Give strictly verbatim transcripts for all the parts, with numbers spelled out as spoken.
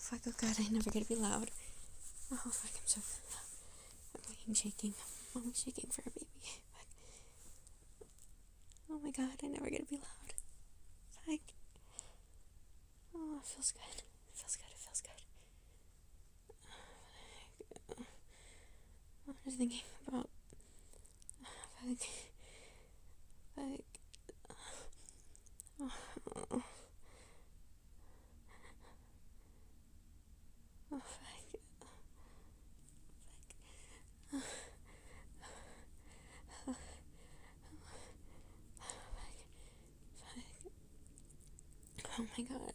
fuck, oh god, I never get to be loud. Oh fuck, I'm so... I'm fucking shaking. I'm shaking for a baby. Fuck. Oh my god, I never get to be loud. Fuck. Oh, it feels good. It feels good, it feels good. I'm just thinking about... Fuck. Fuck. Oh, oh. Oh, fuck. Fuck. Fuck. Fuck. Oh my god.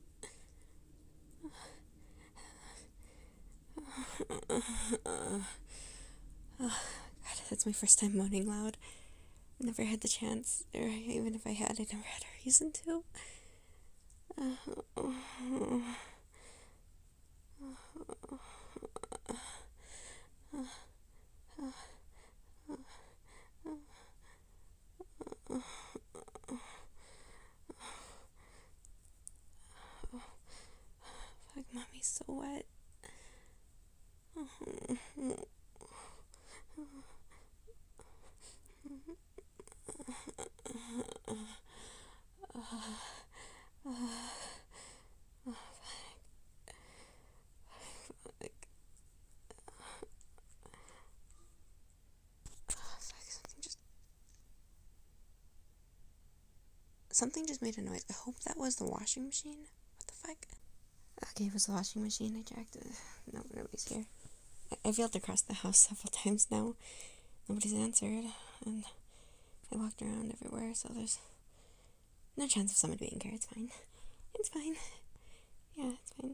Oh, god, that's my first time moaning loud. I never had the chance, or even if I had, I never had a reason to. Uh, Fuck, mommy's so wet. Something just made a noise. I hope that was the washing machine. What the fuck? Okay, it was the washing machine. I checked it. No, nobody's here. I- I've yelled across the house several times now. Nobody's answered. And I walked around everywhere, so there's no chance of someone being here. It's fine. It's fine. Yeah, it's fine.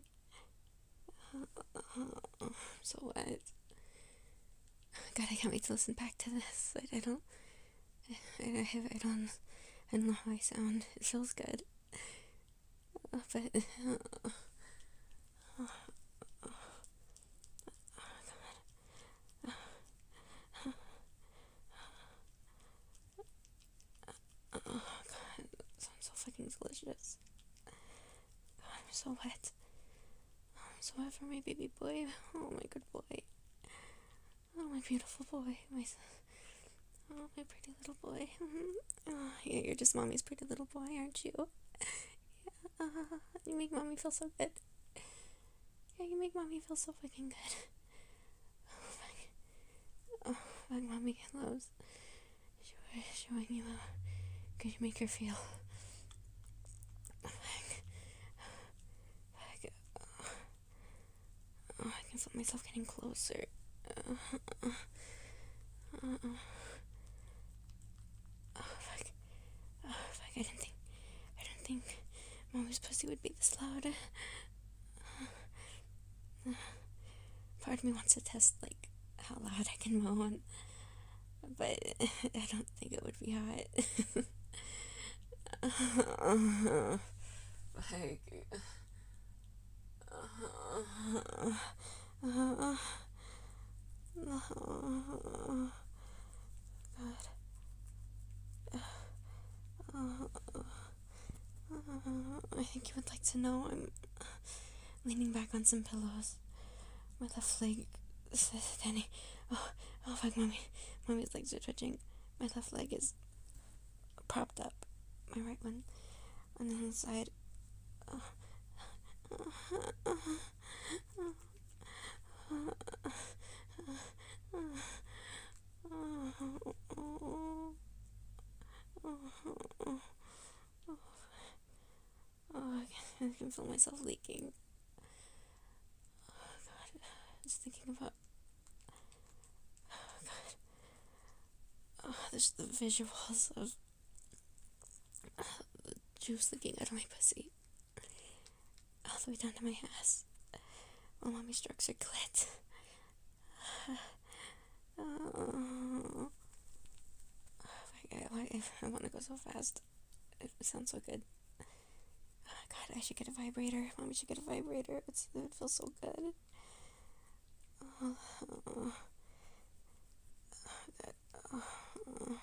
I'm so wet. God, I can't wait to listen back to this. I, I don't... I, I, have, I don't... I don't know how I sound. It feels good. Uh, but... Uh, oh, oh, God. Oh, God. That sounds so fucking delicious. God, I'm so wet. I'm so wet for my baby boy. Oh, my good boy. Oh, my beautiful boy. My... Oh, my pretty little boy. Oh, yeah, you're just mommy's pretty little boy, aren't you? Yeah, uh, you make mommy feel so good. Yeah, you make mommy feel so fucking good. Oh, fuck. Oh, fuck, mommy loves showing you how good you make her feel. Oh, fuck. Fuck. Oh, oh, I can feel myself getting closer. Uh, uh, uh, uh. Oh, fuck. Oh, fuck, I didn't think, I didn't think mommy's pussy would be this loud. Part of me wants to test, like, how loud I can moan, but I don't think it would be hot. Like, I think you would like to know I'm leaning back on some pillows. My left leg is standing. Oh, oh fuck, mommy. Mommy's legs are twitching. My left leg is propped up. My right one on the inside. Oh. Oh, I can feel myself leaking. Oh, God. Just thinking about... Oh, God. Oh, there's the visuals of uh, the juice leaking out of my pussy. All the way down to my ass. While mommy strokes her clit. Oh. I, I, I want to go so fast. It sounds so good. Oh, God, I should get a vibrator. Mommy should get a vibrator. It's, it would feel so good. Oh, oh, God. Oh, oh,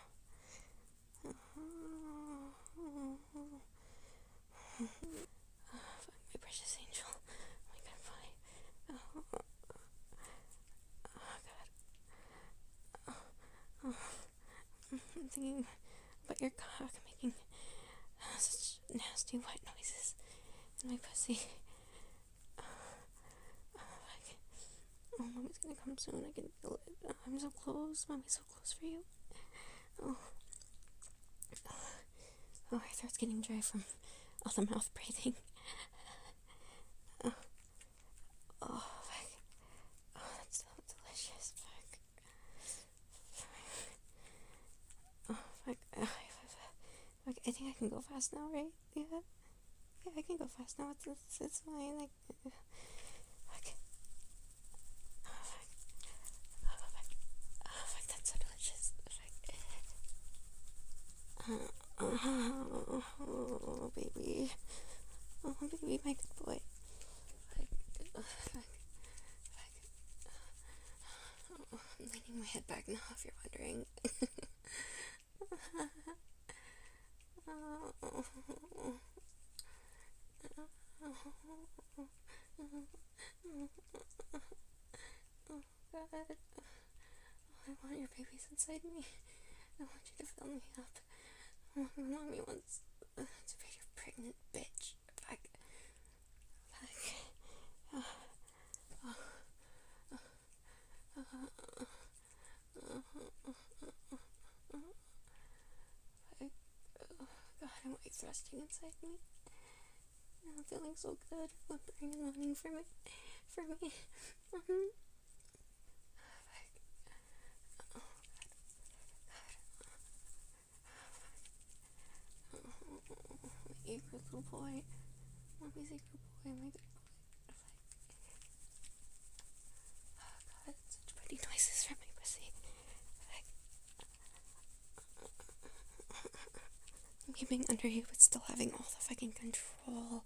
oh, fuck, my precious angel. Oh my God, thinking about your cock making such nasty white noises in my pussy. Oh, mommy's gonna come soon. I can feel it. Oh, I'm so close. Mommy's so close for you. Oh. Oh, my throat's getting dry from all the mouth breathing. Oh. Oh, fuck. Oh, that's so delicious. Fuck. Oh, fuck. Oh, fuck. I think I can go fast now, right? Yeah. Yeah, I can go fast now. It's, it's, it's fine. Like, fuck. Oh, oh, baby. Oh, baby, my good boy. Fuck. Fuck. Oh, I'm leaning my head back now, if you're wondering. Oh, oh, God. I want your babies inside me. I want you to fill me up. Mommy wants to be your pregnant bitch. Fuck. Fuck. Oh. Oh. Oh. Oh. Oh. Fuck. Oh. God, I'm like thrusting inside me. I'm feeling so good. Whimpering and moaning for me. For me. Mm-hmm. A good boy. Mommy's a good boy, my good boy. Oh God, such pretty noises from my pussy. I'm keeping under you, but still having all the fucking control.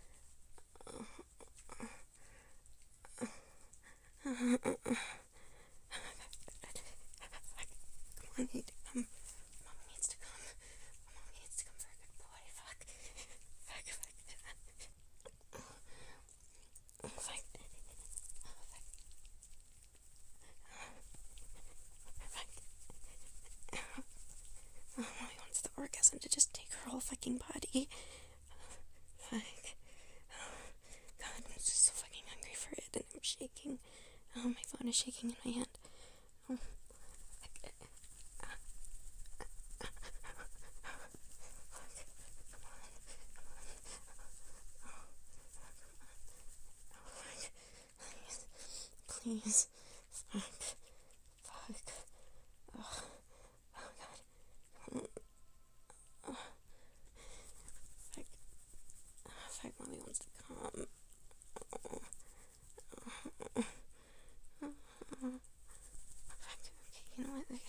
Come on, you need to come. Mom needs to come. Mom needs to come for a good boy. Fuck. Fuck, fuck. Oh, fuck. Oh, fuck. Fuck. Oh, Mommy wants the orgasm to just take her whole fucking body. Fuck. God, I'm just so fucking hungry for it, and I'm shaking. Oh, my phone is shaking in my hand. Oh. Please. Fuck. Fuck. Oh, oh God. Oh. Fuck. Oh, fuck, Mommy wants to come. Oh. Oh. Oh. Fuck. Okay, you know what? Like,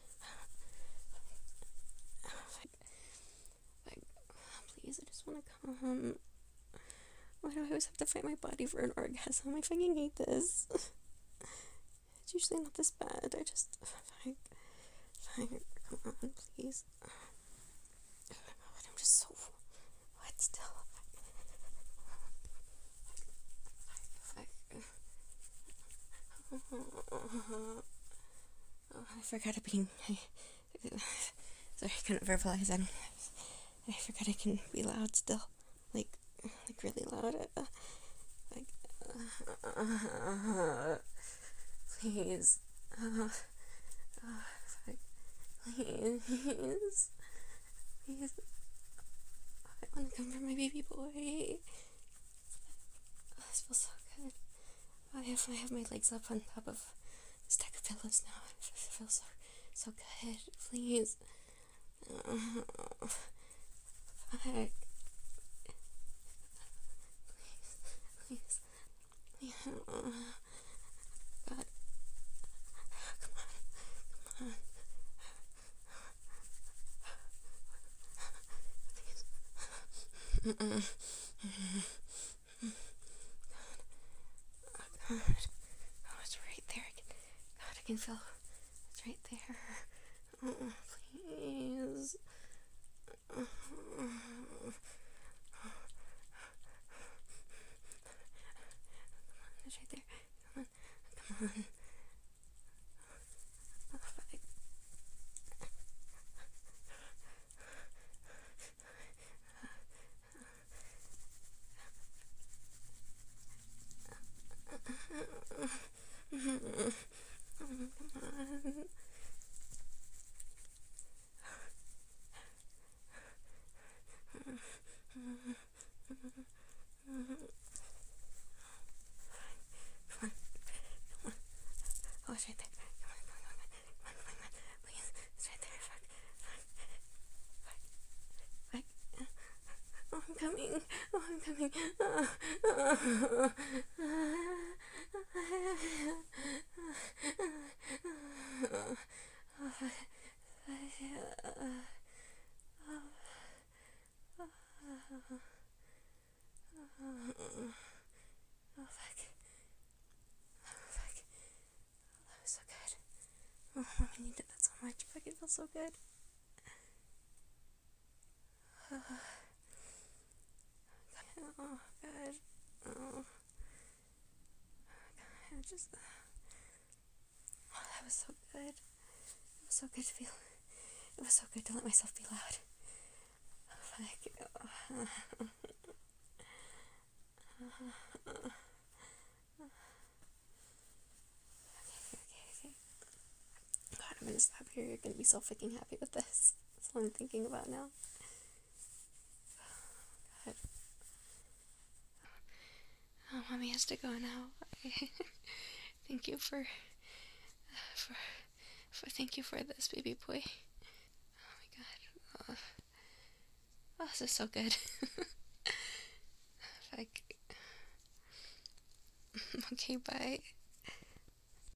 oh, fuck. Fuck. Oh, please, I just want to come. Why do I always have to fight my body for an orgasm? I fucking hate this. It's usually not this bad. I just... Fuck. Fuck. Come on, please. Oh my God, I'm just so wet still. Fuck. Oh, I forgot to be... Sorry, I couldn't verbalize that. I forgot I can be loud still. Like, like really loud. Uh, like, uh, please. Uh, uh, fuck. Please. Please. I want to come for my baby boy. Oh, this feels so good. I have, I have my legs up on top of this stack of pillows now. It feels so, so good. Please. Uh, fuck. Please. Yeah. God. Come on. Come on. Please. Mm-mm. God. Oh, it's right there. I can, God, I can feel it's right there. Oh, please. Oh. It's right there. Come on. Come on. Oh, fuck. Come on. Oh, it's right there. Come on, come on, come on, come on, come on, come on. Please, it's right there. Fuck, fuck, fuck. Oh, I'm coming. Oh, I'm coming. Oh, oh, oh, fuck. Oh, fuck. That was so good. Oh, I needed that so much. Fuck, it feels so good. Oh, God. Oh, God. I just... Oh, that was so good. It was so good to feel... It was so good to let myself be loud. Oh, fuck. Oh. God, I'm gonna stop here. You're gonna be so freaking happy with this. That's what I'm thinking about now. God. Oh, mommy has to go now. Thank you for, for, for, thank you for this, baby boy. Oh my God. Oh, oh this is so good. Like, okay, bye.